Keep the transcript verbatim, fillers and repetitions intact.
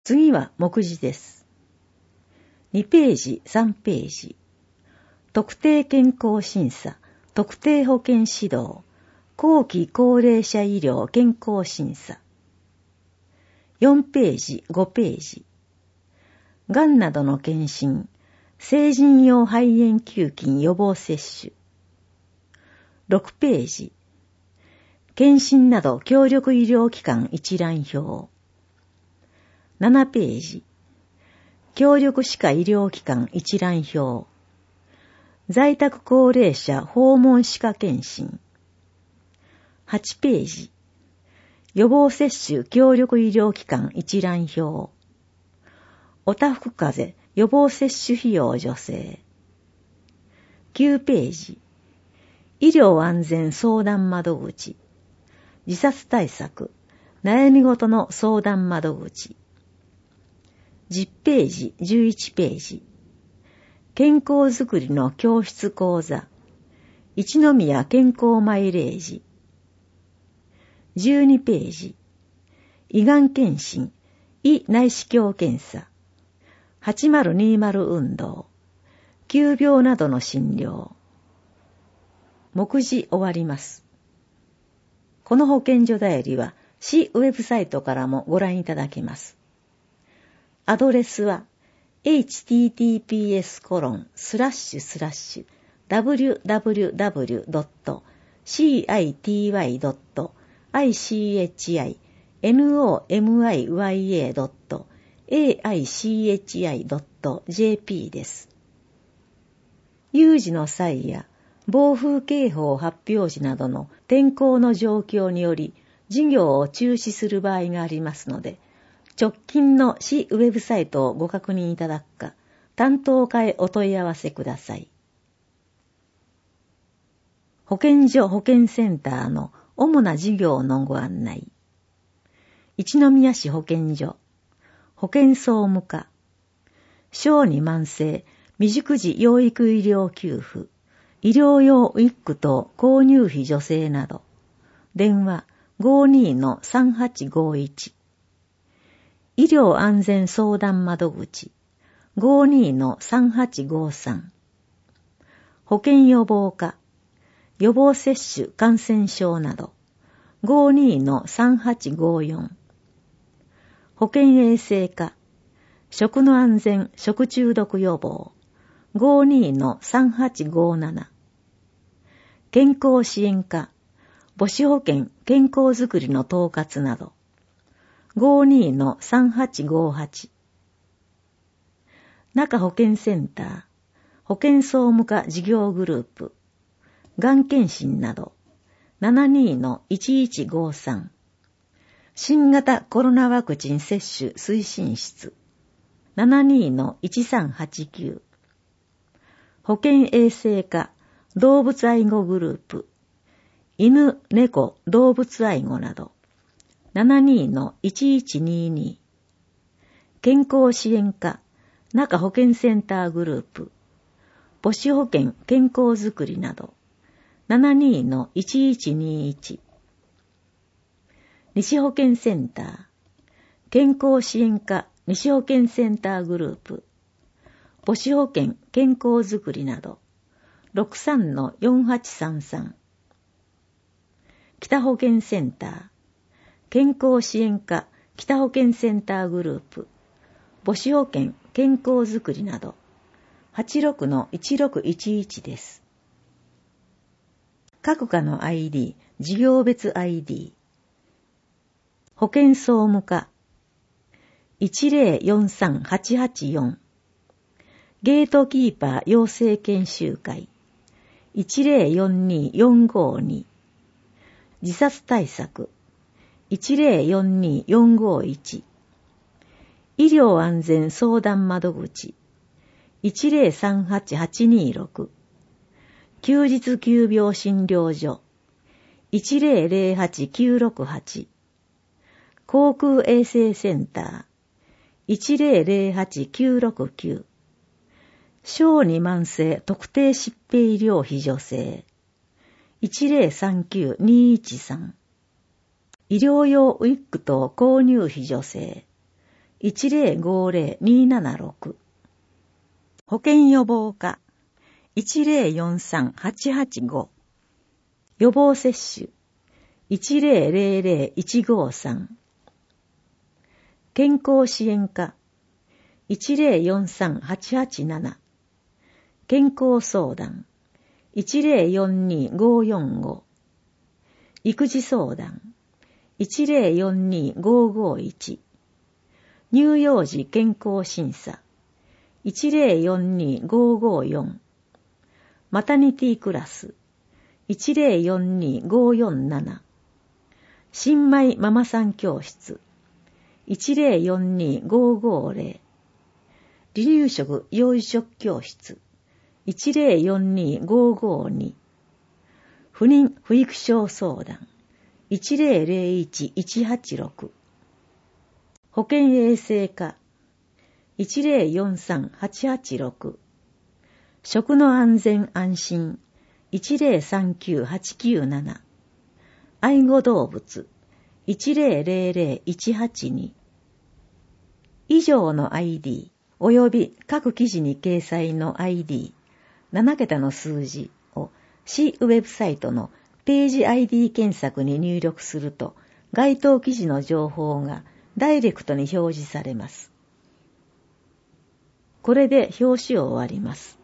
次は目次です。にページ、さんページ。特定健康審査、特定保健指導、後期高齢者医療健康審査。よんページ、ごページ。がんなどの検診、成人用肺炎球菌予防接種。ろくページ。検診など協力医療機関一覧表。ななページ。協力歯科医療機関一覧表。在宅高齢者訪問歯科検診。はちページ。予防接種協力医療機関一覧表。おたふく風邪予防接種費用助成。きゅうページ。医療安全相談窓口。自殺対策、悩み事の相談窓口。じゅっページ、じゅういちページ。健康づくりの教室講座。一宮健康マイレージ。じゅうにページ。胃がん検診、胃内視鏡検査。はちまるにじゅう運動。急病などの診療。目次終わります。この保健所だよりは市ウェブサイトからもご覧いただけます。アドレスは エイチティーティーピーエスコロンスラッシュスラッシュダブリュダブリュダブリュドットシーアイティーワイドットアイシーエイチアイエヌオーエムアイワイエードットエーアイシーエイチアイドットジェーピー です。有事の際や暴風警報発表時などの天候の状況により事業を中止する場合がありますので、直近の市ウェブサイトをご確認いただくか、担当課へお問い合わせください。保健所保健センターの主な事業のご案内。一宮市保健所、保健総務課、小児慢性未熟児養育医療給付、医療用ウィッグ等購入費助成など、電話 ごじゅうにのさんはちごいち、医療安全相談窓口 ごじゅうにのさんはちごさん、保健予防課、予防接種感染症など ごじゅうにのさんはちごよん、保健衛生課、食の安全食中毒予防ごじゅうにのさんはちごなな、健康支援課、母子保健健康づくりの統括などごじゅうにのさんはちごはち、中保健センター、保健総務課事業グループ、がん検診などななじゅうにのいちいちごさん、新型コロナワクチン接種推進室ななじゅうにのいちさんはちきゅう、保健衛生課動物愛護グループ、犬、猫、動物愛護などななじゅうにのいちいちにに、健康支援課中保健センターグループ、母子保健健康づくりなどななじゅうにのいちいちにいち、西保健センター健康支援課西保健センターグループ、母子保健健康づくりなどろくさんのよんはちさんさん、北保健センター健康支援課北保健センターグループ、母子保健健康づくりなどはちろくのいちろくいちいちです。各課の アイディー、事業別 アイディー、保健総務課いちゼロよんさんはちはちよん、ゲートキーパー養成研修会いちゼロよんによんごに、自殺対策いちゼロよんによんごいち、医療安全相談窓口いちゼロさんはちはちにろく、休日急病診療所いちゼロゼロはちきゅうろくはち、航空衛生センターいちゼロゼロはちきゅうろくきゅう、小児慢性特定疾病医療費助成いちゼロさんきゅうにいちさん、医療用ウィッグ等購入費助成いちゼロごゼロにーななろく。保健予防課いちゼロよんさんはちはちご。予防接種いちゼロゼロゼロいちごさん。健康支援課いちゼロよんさんはちはちなな。健康相談いちゼロよんにごよんご。育児相談いちゼロよんにごごいち。乳幼児健康審査いちゼロよんにごごよん。マタニティクラスいちゼロよんにごよんなな。新米ママさん教室いちゼロよんにごごゼロ。離乳食幼児食教室いちゼロよんにごごに。不妊不育症相談いちゼロゼロいちいちはちろく。保健衛生課いちゼロよんさんはちはちろく。食の安全安心いちゼロさんきゅうはちきゅうなな。愛護動物いちゼロゼロゼロいちはちに。以上の アイディー および各記事に掲載の アイディーなな 桁の数字を市ウェブサイトのページ アイディー 検索に入力すると該当記事の情報がダイレクトに表示されます。これで表紙を終わります。